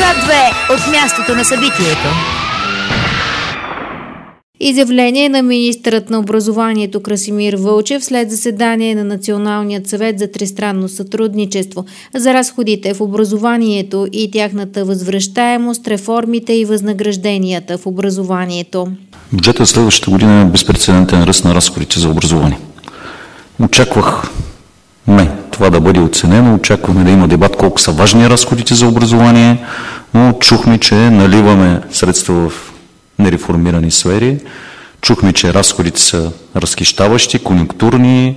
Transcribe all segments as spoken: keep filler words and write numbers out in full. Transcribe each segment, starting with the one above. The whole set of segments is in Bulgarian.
К две от мястото на събитието. Изявление на министърът на образованието Красимир Вълчев след заседание на Националният съвет за тристранно сътрудничество за разходите в образованието и тяхната възвръщаемост, реформите и възнагражденията в образованието. Бюджетът следващата година е безпрецедентен ръст на разходите за образование. Очаквахме това да бъде оценено, очакваме да има дебат колко са важни разходите за образование, но чухме, че наливаме средства в нереформирани сфери. Чухме, че разходите са разхищаващи, конюнктурни,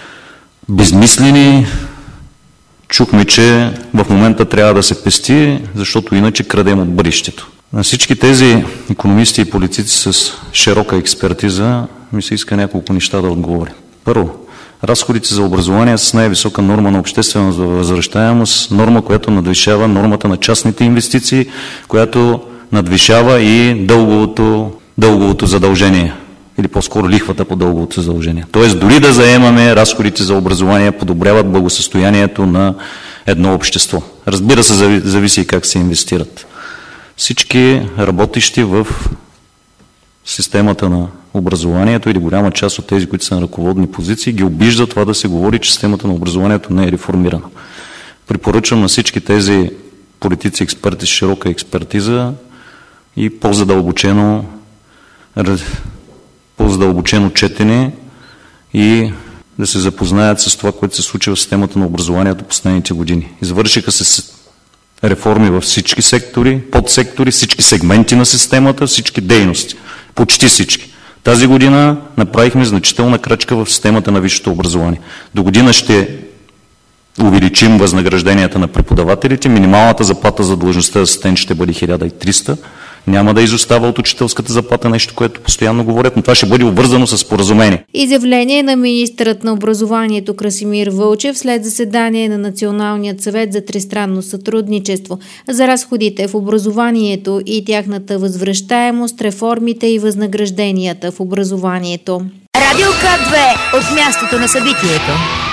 безмислени. Чухме, че в момента трябва да се пести, защото иначе крадем от бъдещето. На всички тези икономисти и политици с широка експертиза ми се иска няколко неща да отговоря. Първо, разходите за образование с най-висока норма на обществена възвръщаемост, норма, която надвишава нормата на частните инвестиции, която надвишава и дълговото, дълговото задължение, или по-скоро лихвата по дълговото задължение. Тоест, дори да заемаме, разходите за образование подобряват благосъстоянието на едно общество. Разбира се, зависи и как се инвестират. Всички работещи в системата на образованието или голяма част от тези, които са на ръководни позиции, ги обижда това да се говори, че системата на образованието не е реформирана. Препоръчвам на всички тези политици, експерти с широка експертиза и по-задълбочено, по-задълбочено четене и да се запознаят с това, което се случи в системата на образованието последните години. Извършиха се реформи във всички сектори, подсектори, всички сегменти на системата, всички дейности. Почти всички. Тази година направихме значителна крачка в системата на висшето образование. До година ще увеличим възнагражденията на преподавателите. Минималната заплата за длъжността асистент ще бъде хиляда и триста. Няма да изостава от учителската заплата, нещо, което постоянно говорят, но това ще бъде обвързано с споразумение. Изявление на министърът на образованието Красимир Вълчев след заседание на Националният съвет за тристранно сътрудничество за разходите в образованието и тяхната възвръщаемост, реформите и възнагражденията в образованието. Радио К две от мястото на събитието.